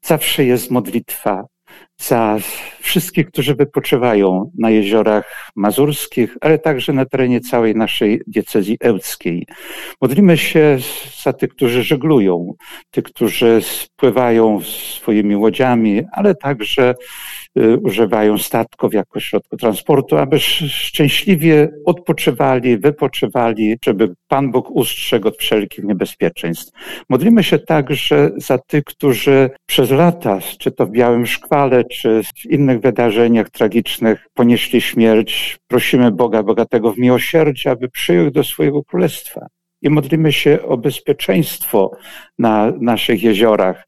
zawsze jest modlitwa za wszystkich, którzy wypoczywają na jeziorach mazurskich, ale także na terenie całej naszej diecezji ełckiej. Modlimy się za tych, którzy żeglują, tych, którzy spływają swoimi łodziami, ale także używają statków jako środku transportu, aby szczęśliwie odpoczywali, wypoczywali, żeby Pan Bóg ustrzegł od wszelkich niebezpieczeństw. Modlimy się także za tych, którzy przez lata, czy to w Białym Szkwale, czy w innych wydarzeniach tragicznych, ponieśli śmierć. Prosimy Boga bogatego w miłosierdzie, aby przyjął ich do swojego królestwa. I modlimy się o bezpieczeństwo na naszych jeziorach,